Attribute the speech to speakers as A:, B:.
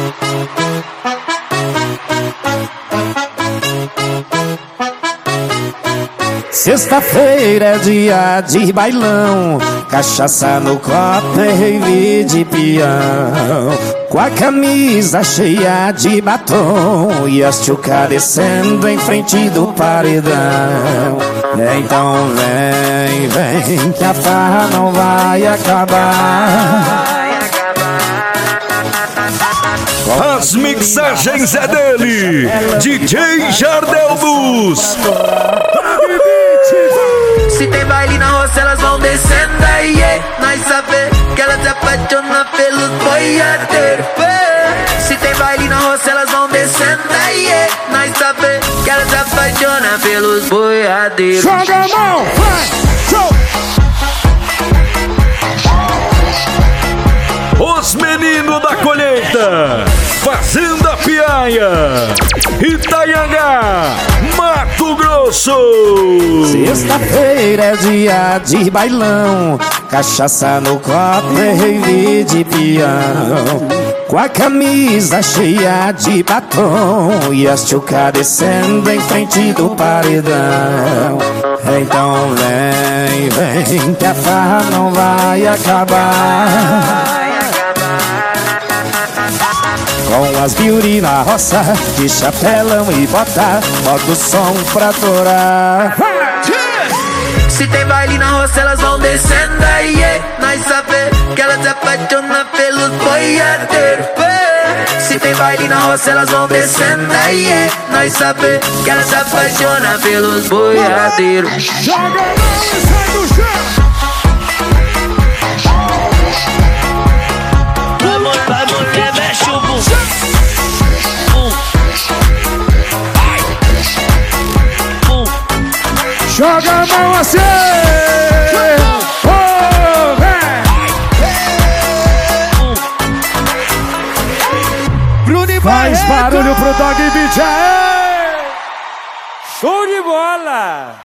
A: Sexta-feira é dia de bailão, cachaça no copo é rave de peão. Com a camisa cheia de batom e as tchuca descendo em frente do paredão. Então vem, vem, que a farra não vai acabar.
B: As mixagens é dele, DJ Jardel Luz.
C: Se tem baile na roça, elas vão descendo aí, nós saber que elas se apaixonam pelos boiadeiros. Se tem baile na roça, elas vão descendo aí, nós saber que elas se apaixonam pelos boiadeiros.
A: Joga a mão, vai, show!
B: Os meninos da colheita, Fazenda Piaia, Itanhangá, Mato Grosso.
A: Sexta-feira é dia de bailão, cachaça no copo é rave de peão. Com a camisa cheia de batom e as tchuca descendo em frente do paredão. Então vem, vem, que a farra não vai acabar. Com as beauty na roça, de chapelão e bota, bota o som pra torar.
C: Se tem baile na roça, elas vão descendo aí, nós saber que elas se apaixonam pelos boiadeiros. Se tem baile na roça, elas vão descendo aí, nós saber que elas se apaixonam pelos boiadeiros.
A: Joga a mão e sai do chão.
D: Vai mulher, mexe o bumbum.
A: Joga a mão assim! Oh, vem! Faz barulho pro Dog Beat, aê! Show de bola!